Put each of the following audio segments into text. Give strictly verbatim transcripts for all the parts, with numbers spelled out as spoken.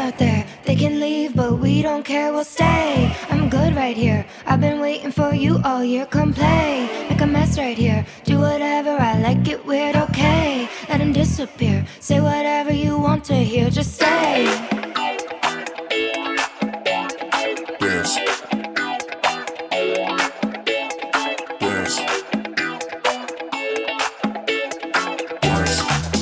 out there. They can leave, but we don't care, we'll stay. I'm good right here, I've been waiting for you all year. Come play, make a mess right here. Do whatever, I like it weird, okay. Let him disappear, say whatever you want to hear, just stay. Dance. Dance. Dance.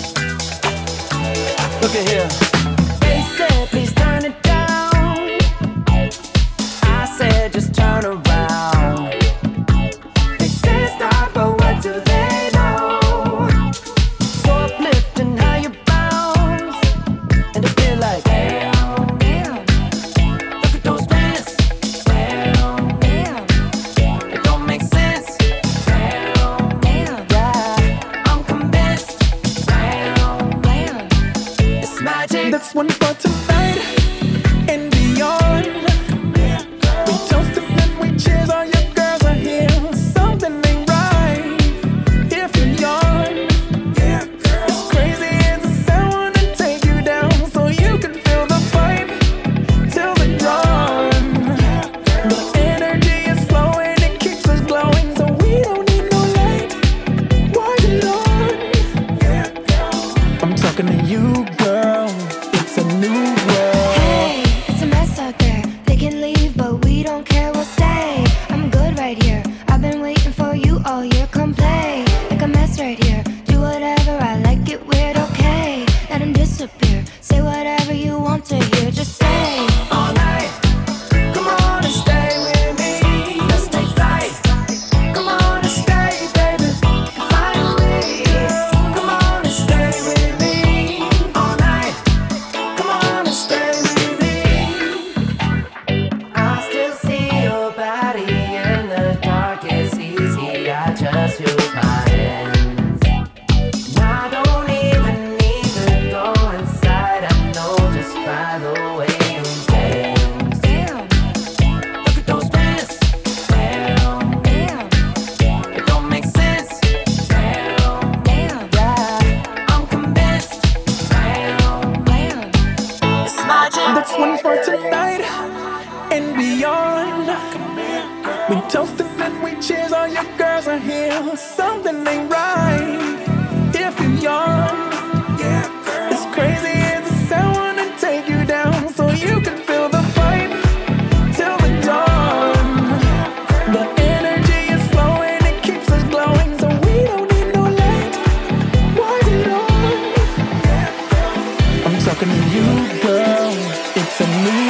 Look at here. They said, please turn it down. I said, just turn around. They said, stop, but what do they know? So uplifting how you bounce. And they feel like, damn, damn. Look at those pants. Damn, damn. It don't make sense. Damn, damn. Yeah, I'm convinced. Damn, damn. It's magic. That's one for tonight and beyond. We toast and then we cheers. All your girls are here. Something ain't right if you yawn. As crazy as it sounds, wanna take you down so you can feel the vibe till the dawn. The energy is flowing, it keeps us glowing, so we don't need no light. Why it on? I'm talking to you, girl. It's a new world. Hey, it's a mess out there. They can leave, but we don't care, we'll stay. I'm good right here, I've been waiting for you all year. Come play, make a mess right here. Do whatever, I like it weird, okay. Let him disappear, say whatever you want to hear, just stay. All night, come on and stay with me. Let's take flight. Come on and stay, baby. Find a way. Come on and stay with me. All night, come on and stay with me. I still see your body in the dark. It's easy, I just use my hands. I don't even need to go inside. I know just by the way you dance. Damn, look at those pants. Damn, damn. It don't make sense. Damn, damn. Yeah, I'm convinced. Damn, damn. It's magic. That's one for tonight and beyond. We toast and then we cheers. All your girls are here. Something ain't right if you yawn. As crazy as it sounds, wanna take you down so you can feel the vibe till the dawn. The energy is flowing, it keeps us glowing, so we don't need no light. Why is it on? I'm talking to you, girl. It's a new